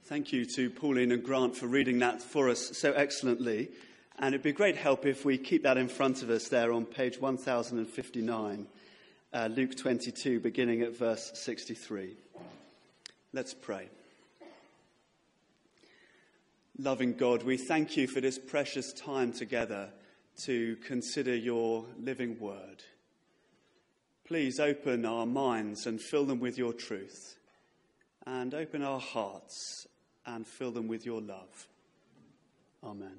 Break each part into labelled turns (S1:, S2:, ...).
S1: Thank you to Pauline and Grant for reading that for us so excellently. And it'd be a great help if we keep that in front of us there on page 1059, Luke 22, beginning at verse 63. Let's pray. Loving God, we thank you for this precious time together to consider your living word. Please open our minds and fill them with your truth, and open our hearts and fill them with your love. Amen.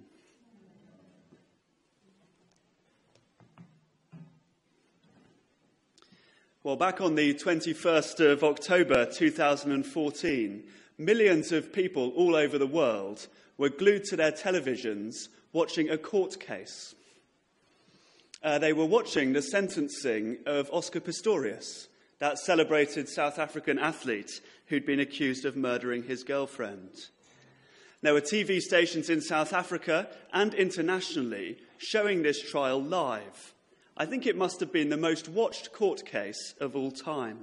S1: Well, back on the 21st of October 2014, millions of people all over the world were glued to their televisions watching a court case. They were watching the sentencing of Oscar Pistorius, that celebrated South African athlete who'd been accused of murdering his girlfriend. There were TV stations in South Africa and internationally showing this trial live. I think it must have been the most watched court case of all time.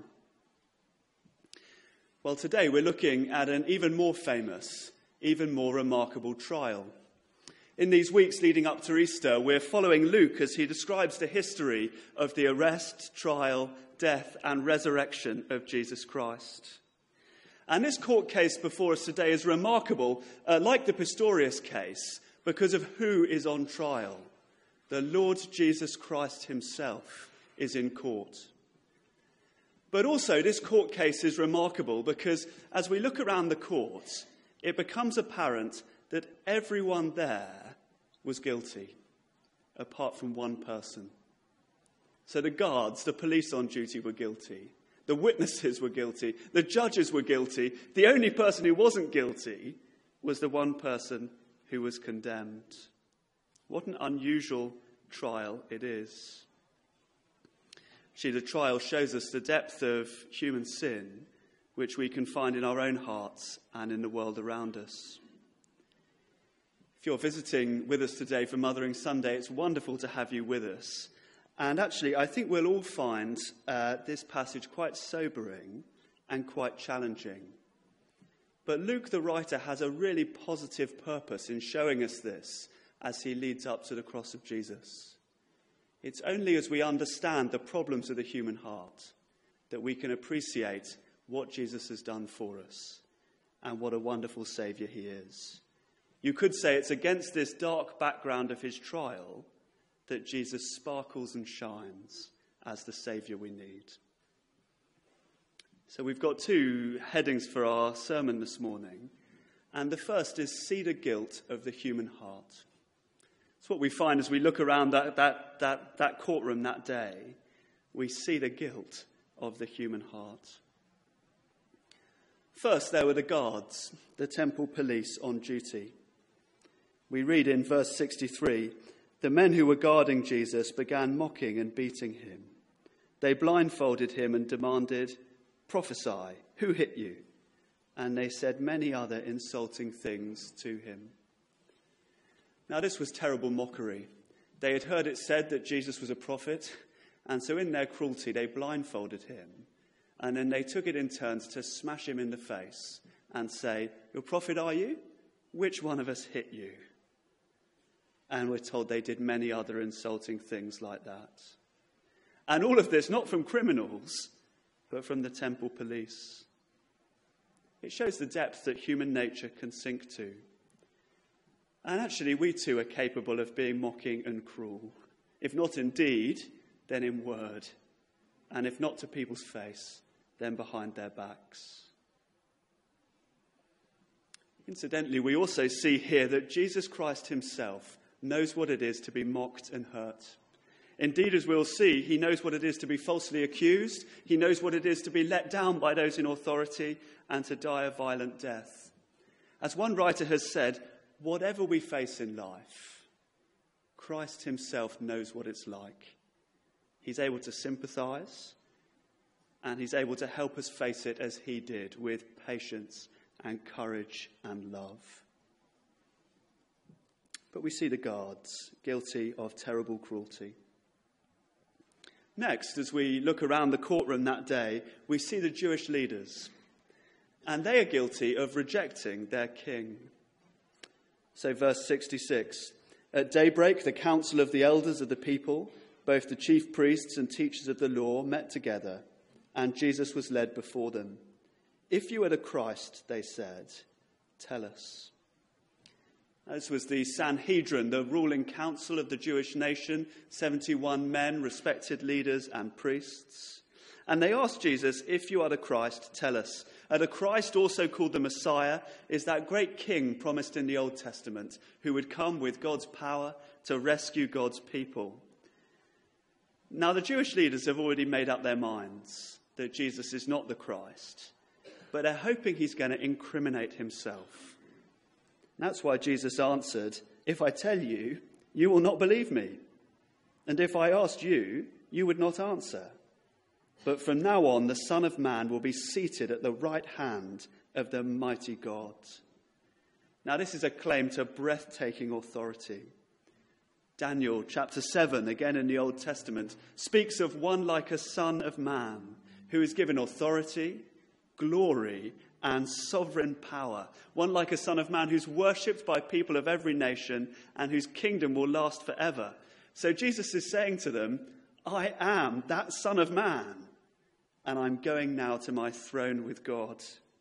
S1: Well, today we're looking at an even more famous, even more remarkable trial. In these weeks leading up to Easter, we're following Luke as he describes the history of the arrest, trial, death and resurrection of Jesus Christ. And this court case before us today is remarkable, like the Pistorius case, because of who is on trial. The Lord Jesus Christ himself is in court. But also this court case is remarkable because as we look around the court, it becomes apparent that everyone there was guilty, apart from one person. So the guards, the police on duty were guilty. The witnesses were guilty. The judges were guilty. The only person who wasn't guilty was the one person who was condemned. What an unusual trial it is. Actually, the trial shows us the depth of human sin, which we can find in our own hearts and in the world around us. If you're visiting with us today for Mothering Sunday, it's wonderful to have you with us. And actually, I think we'll all find this passage quite sobering and quite challenging. But Luke, the writer, has a really positive purpose in showing us this as he leads up to the cross of Jesus. It's only as we understand the problems of the human heart that we can appreciate what Jesus has done for us and what a wonderful Saviour he is. You could say it's against this dark background of his trial that Jesus sparkles and shines as the Saviour we need. So we've got two headings for our sermon this morning. And the first is see the guilt of the human heart. It's what we find as we look around that courtroom that day. We see the guilt of the human heart. First, there were the guards, the temple police on duty. We read in verse 63, the men who were guarding Jesus began mocking and beating him. They blindfolded him and demanded, prophesy, who hit you? And they said many other insulting things to him. Now this was terrible mockery. They had heard it said that Jesus was a prophet, and so in their cruelty they blindfolded him. And then they took it in turns to smash him in the face and say, "Your prophet are you? Which one of us hit you?" And we're told they did many other insulting things like that. And all of this not from criminals, but from the temple police. It shows the depth that human nature can sink to. And actually, we too are capable of being mocking and cruel. If not in deed, then in word. And if not to people's face, then behind their backs. Incidentally, we also see here that Jesus Christ himself knows what it is to be mocked and hurt. Indeed, as we'll see, he knows what it is to be falsely accused. He knows what it is to be let down by those in authority and to die a violent death. As one writer has said, whatever we face in life, Christ himself knows what it's like. He's able to sympathize, and he's able to help us face it as he did, with patience and courage and love. But we see the guards guilty of terrible cruelty. Next, as we look around the courtroom that day, we see the Jewish leaders. and they are guilty of rejecting their king. So verse 66, at daybreak the council of the elders of the people, both the chief priests and teachers of the law, met together, and Jesus was led before them. If you are the Christ, they said, tell us. This was the Sanhedrin, the ruling council of the Jewish nation, 71 men, respected leaders and priests. And they asked Jesus, if you are the Christ, tell us. The Christ, also called the Messiah, is that great king promised in the Old Testament, who would come with God's power to rescue God's people. Now, the Jewish leaders have already made up their minds that Jesus is not the Christ, but they're hoping he's going to incriminate himself. That's why Jesus answered, if I tell you, you will not believe me. And if I asked you, you would not answer. But from now on, the Son of Man will be seated at the right hand of the mighty God. Now, this is a claim to breathtaking authority. Daniel chapter 7, again in the Old Testament, speaks of one like a Son of Man who is given authority, glory, and sovereign power. One like a Son of Man who's worshipped by people of every nation and whose kingdom will last forever. So Jesus is saying to them, I am that Son of Man, and I'm going now to my throne with God.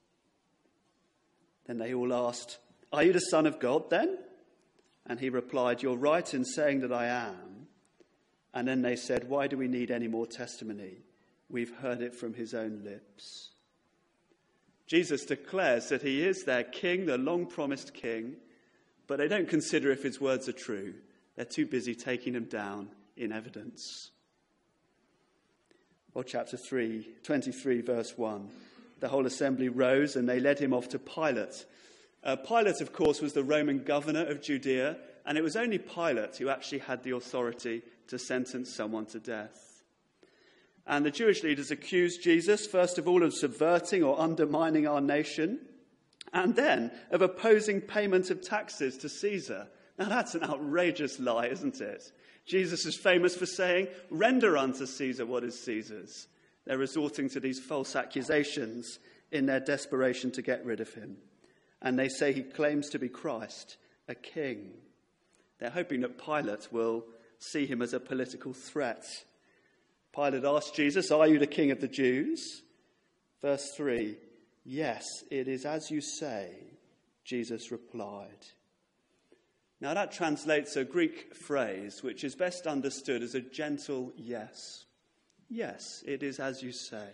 S1: Then they all asked, are you the Son of God then? And he replied, you're right in saying that I am. And then they said, why do we need any more testimony? We've heard it from his own lips. Jesus declares that he is their king, the long-promised king, but they don't consider if his words are true. They're too busy taking him down in evidence. Well, chapter 23, verse 1. The whole assembly rose and they led him off to Pilate. Pilate, of course, was the Roman governor of Judea, and it was only Pilate who actually had the authority to sentence someone to death. And the Jewish leaders accused Jesus, first of all, of subverting or undermining our nation, and then of opposing payment of taxes to Caesar. Now, that's an outrageous lie, isn't it? Jesus is famous for saying, render unto Caesar what is Caesar's. They're resorting to these false accusations in their desperation to get rid of him. And they say he claims to be Christ, a king. They're hoping that Pilate will see him as a political threat. Pilate asked Jesus, are you the king of the Jews? Verse 3, yes, it is as you say, Jesus replied. Now that translates a Greek phrase which is best understood as a gentle yes. Yes, it is as you say.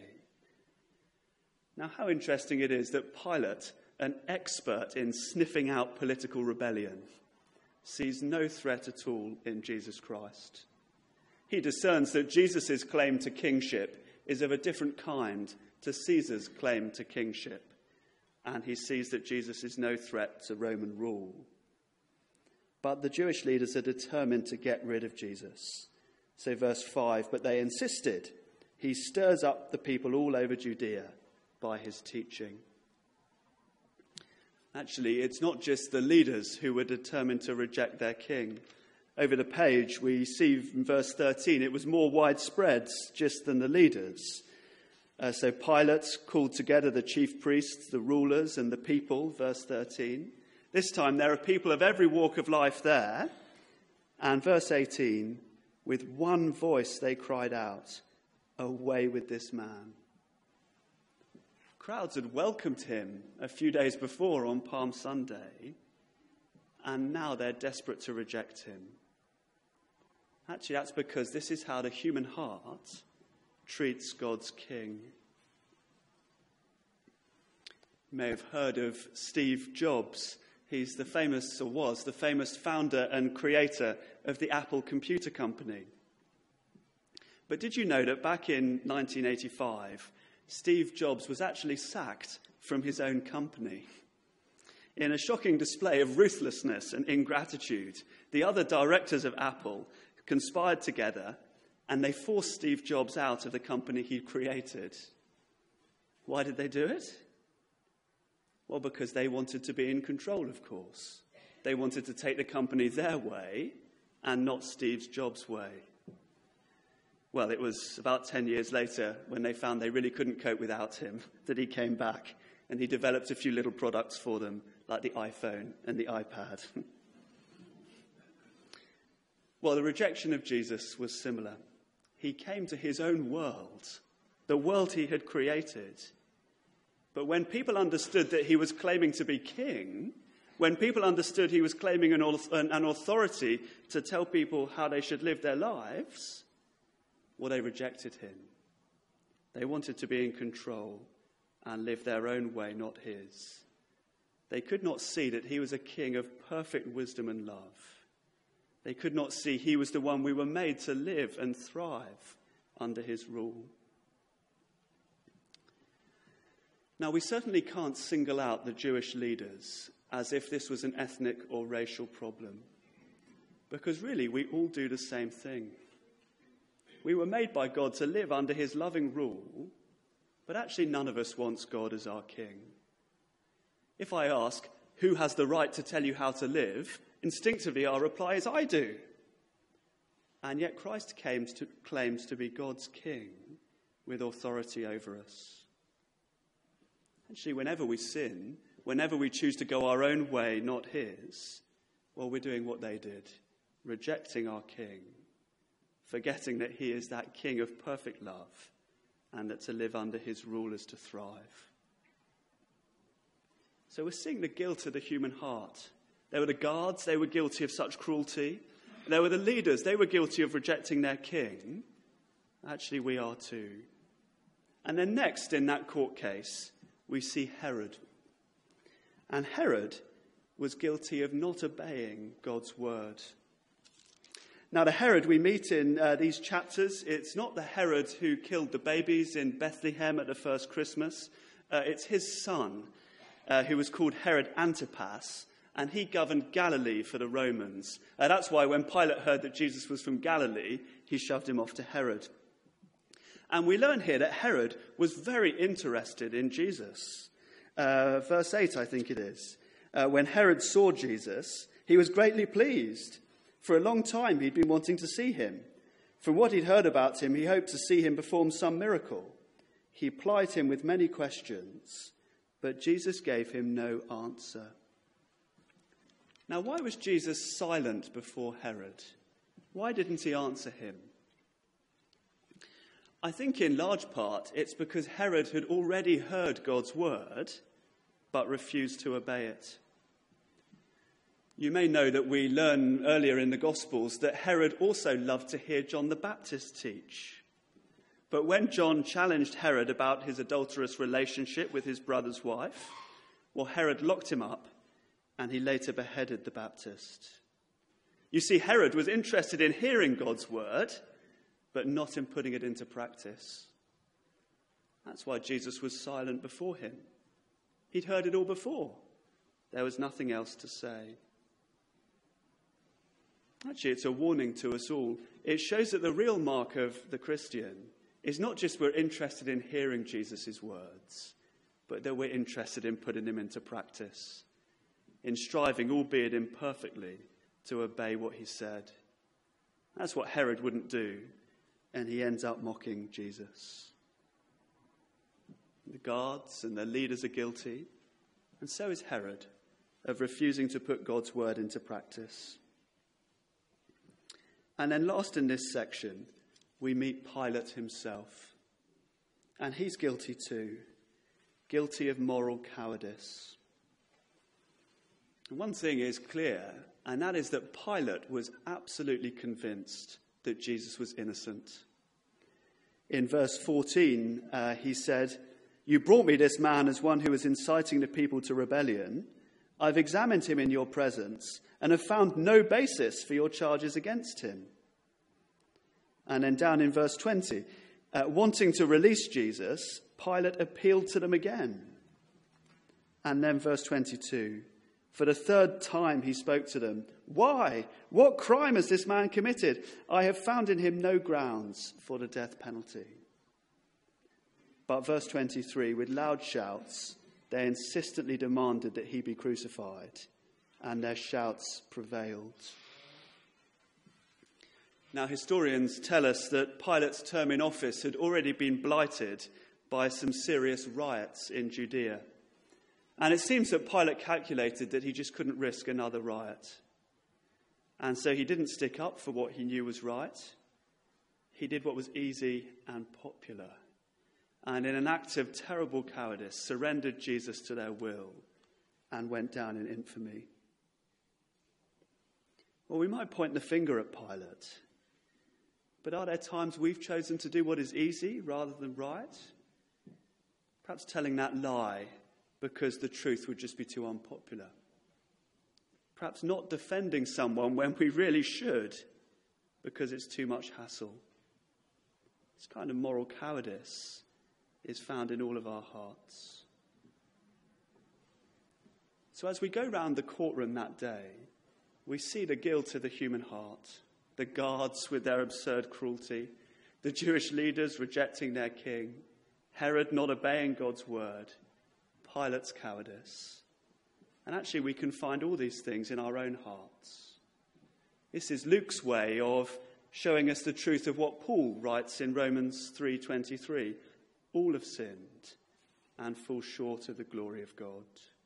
S1: Now how interesting it is that Pilate, an expert in sniffing out political rebellion, sees no threat at all in Jesus Christ. He discerns that Jesus' claim to kingship is of a different kind to Caesar's claim to kingship, and he sees that Jesus is no threat to Roman rule. But the Jewish leaders are determined to get rid of Jesus. So verse 5, but they insisted. He stirs up the people all over Judea by his teaching. Actually, it's not just the leaders who were determined to reject their king. Over the page, we see in verse 13, it was more widespread just than the leaders. So Pilate called together the chief priests, the rulers, and the people, verse 13. This time there are people of every walk of life there. And verse 18, with one voice they cried out, away with this man. Crowds had welcomed him a few days before on Palm Sunday, and now they're desperate to reject him. Actually, that's because this is how the human heart treats God's king. You may have heard of Steve Jobs. He's was the famous founder and creator of the Apple computer company. But did you know that back in 1985, Steve Jobs was actually sacked from his own company? In a shocking display of ruthlessness and ingratitude, the other directors of Apple conspired together and they forced Steve Jobs out of the company he'd created. Why did they do it? Well, because they wanted to be in control, of course. They wanted to take the company their way and not Steve Jobs' way. Well, it was about 10 years later when they found they really couldn't cope without him that he came back and he developed a few little products for them, like the iPhone and the iPad. Well, the rejection of Jesus was similar. He came to his own world, the world he had created. But when people understood that he was claiming to be king, when people understood he was claiming an authority to tell people how they should live their lives, well, they rejected him. They wanted to be in control and live their own way, not his. They could not see that he was a king of perfect wisdom and love. They could not see he was the one we were made to live and thrive under his rule. Now, we certainly can't single out the Jewish leaders as if this was an ethnic or racial problem, because really we all do the same thing. We were made by God to live under his loving rule, but actually none of us wants God as our king. If I ask, who has the right to tell you how to live? Instinctively our reply is, I do. And yet Christ claims to be God's king with authority over us. Actually, whenever we sin, whenever we choose to go our own way, not his, well, we're doing what they did, rejecting our king, forgetting that he is that king of perfect love and that to live under his rule is to thrive. So we're seeing the guilt of the human heart. There were the guards, they were guilty of such cruelty. There were the leaders, they were guilty of rejecting their king. Actually, we are too. And then next in that court case, we see Herod. And Herod was guilty of not obeying God's word. Now, the Herod we meet in these chapters, it's not the Herod who killed the babies in Bethlehem at the first Christmas. It's his son, who was called Herod Antipas, and he governed Galilee for the Romans. That's why when Pilate heard that Jesus was from Galilee, he shoved him off to Herod. And we learn here that Herod was very interested in Jesus. Verse 8, I think it is. When Herod saw Jesus, he was greatly pleased. For a long time he'd been wanting to see him. From what he'd heard about him, he hoped to see him perform some miracle. He plied him with many questions, but Jesus gave him no answer. Now, why was Jesus silent before Herod? Why didn't he answer him? I think in large part it's because Herod had already heard God's word, but refused to obey it. You may know that we learn earlier in the Gospels that Herod also loved to hear John the Baptist teach. But when John challenged Herod about his adulterous relationship with his brother's wife, well, Herod locked him up, and he later beheaded the Baptist. You see, Herod was interested in hearing God's word, but not in putting it into practice. That's why Jesus was silent before him. He'd heard it all before. There was nothing else to say. Actually, it's a warning to us all. It shows that the real mark of the Christian is not just we're interested in hearing Jesus' words, but that we're interested in putting them into practice, in striving, albeit imperfectly, to obey what he said. That's what Herod wouldn't do, and he ends up mocking Jesus. The guards and their leaders are guilty, and so is Herod, of refusing to put God's word into practice. And then last in this section, we meet Pilate himself. And he's guilty too, guilty of moral cowardice. One thing is clear, and that is that Pilate was absolutely convinced that Jesus was innocent. In verse 14, he said, "You brought me this man as one who was inciting the people to rebellion. I've examined him in your presence and have found no basis for your charges against him." And then down in verse 20, wanting to release Jesus, Pilate appealed to them again. And then verse 22, for the third time he spoke to them. "Why? What crime has this man committed? I have found in him no grounds for the death penalty." But verse 23, with loud shouts, they insistently demanded that he be crucified, and their shouts prevailed. Now, historians tell us that Pilate's term in office had already been blighted by some serious riots in Judea. And it seems that Pilate calculated that he just couldn't risk another riot. And so he didn't stick up for what he knew was right. He did what was easy and popular. And in an act of terrible cowardice, surrendered Jesus to their will and went down in infamy. Well, we might point the finger at Pilate. But are there times we've chosen to do what is easy rather than right? Perhaps telling that lie because the truth would just be too unpopular. Perhaps not defending someone when we really should because it's too much hassle. This kind of moral cowardice is found in all of our hearts. So as we go round the courtroom that day, we see the guilt of the human heart, the guards with their absurd cruelty, the Jewish leaders rejecting their king, Herod not obeying God's word, Pilate's cowardice. And actually we can find all these things in our own hearts. This is Luke's way of showing us the truth of what Paul writes in Romans 3:23. All have sinned and fall short of the glory of God.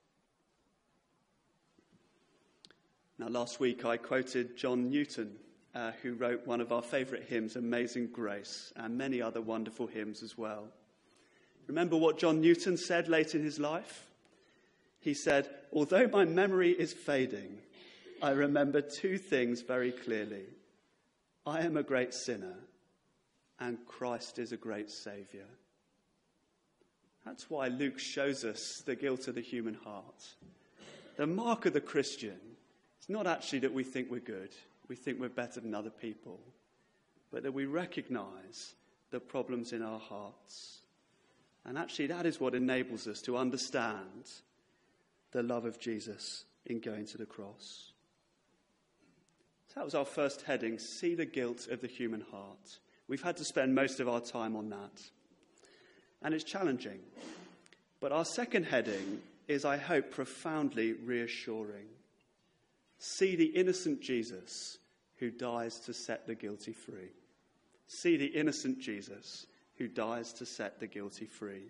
S1: Now, last week I quoted John Newton, who wrote one of our favourite hymns, Amazing Grace, and many other wonderful hymns as well. Remember what John Newton said late in his life? He said, although my memory is fading, I remember two things very clearly. I am a great sinner, and Christ is a great saviour. That's why Luke shows us the guilt of the human heart. The mark of the Christian is not actually that we think we're good, we think we're better than other people, but that we recognise the problems in our hearts. And actually that is what enables us to understand the love of Jesus in going to the cross. So that was our first heading, see the guilt of the human heart. We've had to spend most of our time on that. And it's challenging. But our second heading is, I hope, profoundly reassuring. See the innocent Jesus who dies to set the guilty free. See the innocent Jesus who dies to set the guilty free.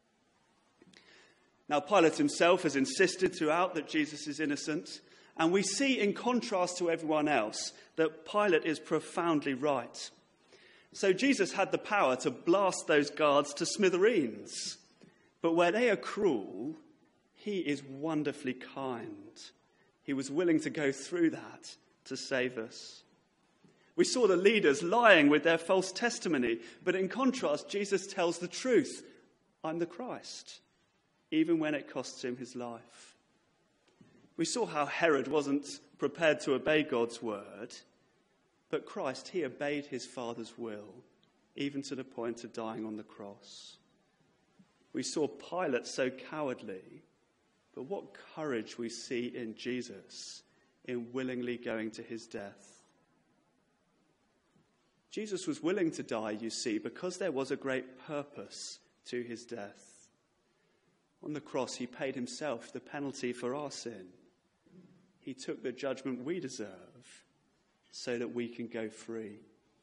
S1: Now, Pilate himself has insisted throughout that Jesus is innocent, and we see, in contrast to everyone else, that Pilate is profoundly right. So Jesus had the power to blast those guards to smithereens, but where they are cruel, he is wonderfully kind. He was willing to go through that to save us. We saw the leaders lying with their false testimony, but in contrast, Jesus tells the truth. I'm the Christ, even when it costs him his life. We saw how Herod wasn't prepared to obey God's word, but Christ, he obeyed his Father's will, even to the point of dying on the cross. We saw Pilate so cowardly, but what courage we see in Jesus in willingly going to his death. Jesus was willing to die, you see, because there was a great purpose to his death. On the cross, he paid himself the penalty for our sin. He took the judgment we deserve so that we can go free.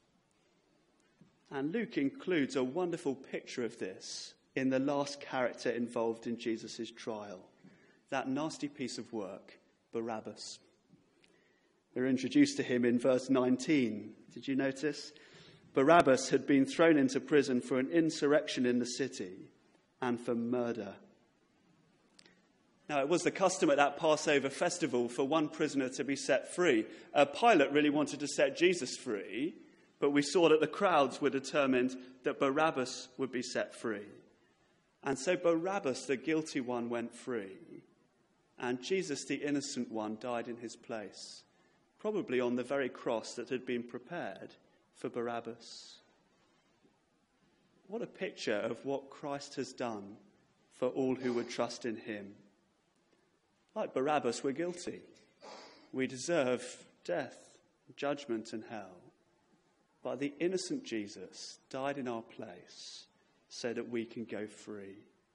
S1: And Luke includes a wonderful picture of this in the last character involved in Jesus' trial, that nasty piece of work, Barabbas. We're introduced to him in verse 19. Did you notice? Barabbas had been thrown into prison for an insurrection in the city and for murder. Now, it was the custom at that Passover festival for one prisoner to be set free. Pilate really wanted to set Jesus free, but we saw that the crowds were determined that Barabbas would be set free. And so Barabbas, the guilty one, went free, and Jesus, the innocent one, died in his place, probably on the very cross that had been prepared for Barabbas. What a picture of what Christ has done for all who would trust in him. Like Barabbas, we're guilty. We deserve death, judgment, and hell. But the innocent Jesus died in our place so that we can go free.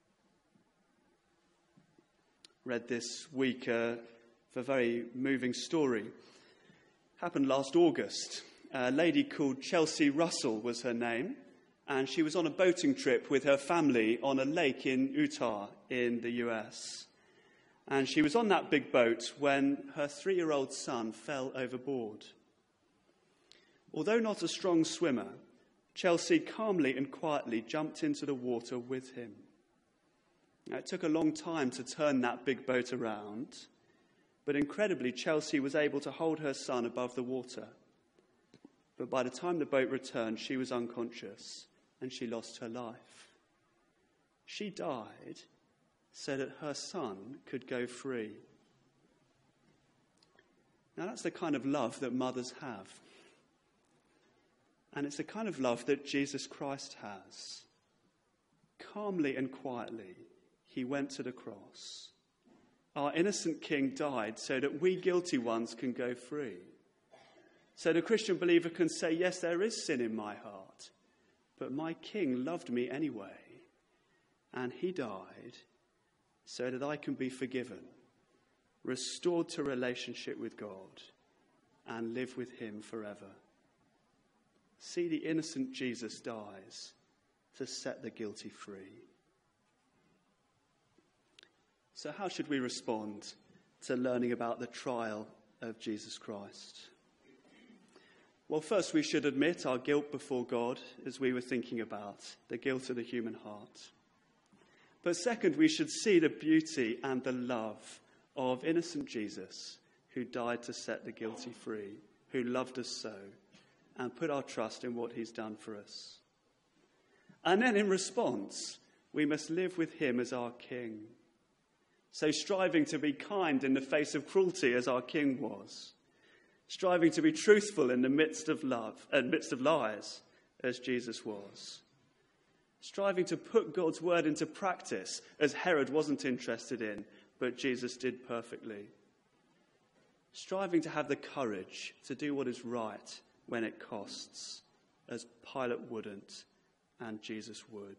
S1: Read this week a very moving story. Happened last August. A lady called Chelsea Russell was her name, and she was on a boating trip with her family on a lake in Utah in the US. And she was on that big boat when her 3-year-old son fell overboard. Although not a strong swimmer, Chelsea calmly and quietly jumped into the water with him. Now, it took a long time to turn that big boat around, but incredibly, Chelsea was able to hold her son above the water. But by the time the boat returned, she was unconscious and she lost her life. She died so that her son could go free. Now, that's the kind of love that mothers have. And it's the kind of love that Jesus Christ has. Calmly and quietly, he went to the cross. Our innocent king died so that we guilty ones can go free. So the Christian believer can say, yes, there is sin in my heart, but my king loved me anyway. And he died so that I can be forgiven, restored to relationship with God, and live with him forever. See, the innocent Jesus dies to set the guilty free. So how should we respond to learning about the trial of Jesus Christ? Well, first we should admit our guilt before God, as we were thinking about the guilt of the human heart. But second, we should see the beauty and the love of innocent Jesus, who died to set the guilty free, who loved us so, and put our trust in what he's done for us. And then in response, we must live with him as our king. So striving to be kind in the face of cruelty as our king was. Striving to be truthful in the midst of lies as Jesus was. Striving to put God's word into practice as Herod wasn't interested in, but Jesus did perfectly. Striving to have the courage to do what is right when it costs, as Pilate wouldn't and Jesus would.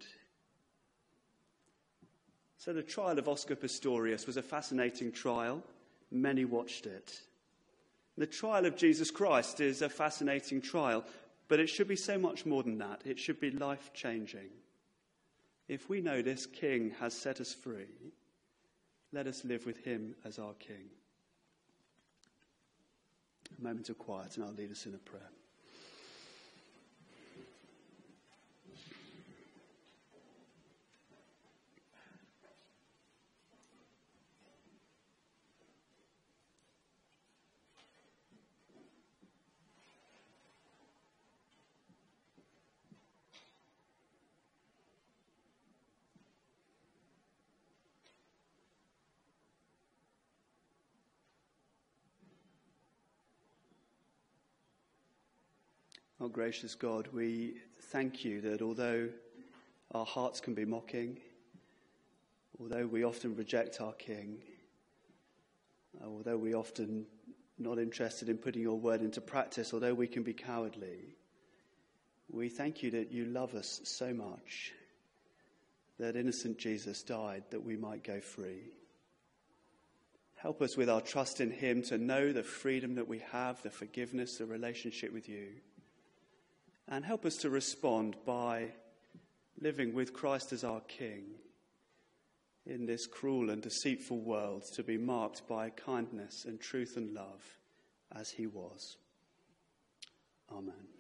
S1: So the trial of Oscar Pistorius was a fascinating trial. Many watched it. The trial of Jesus Christ is a fascinating trial, but it should be so much more than that. It should be life-changing. If we know this King has set us free, let us live with him as our King. A moment of quiet, and I'll lead us in a prayer. Oh, gracious God, we thank you that although our hearts can be mocking, although we often reject our King, although we often not interested in putting your word into practice, although we can be cowardly, we thank you that you love us so much, that innocent Jesus died that we might go free. Help us with our trust in him to know the freedom that we have, the forgiveness, the relationship with you. And help us to respond by living with Christ as our King in this cruel and deceitful world, to be marked by kindness and truth and love as he was. Amen.